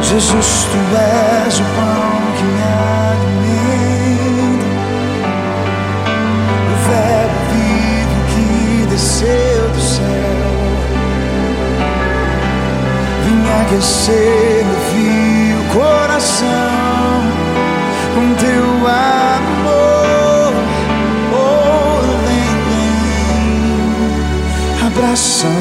Jesus, tu és o pão que me alimenta, o verbo vivo que desceu do céu. Vim aquecer meu frio coração com teu amor. Oh, vem, vem, abraçando.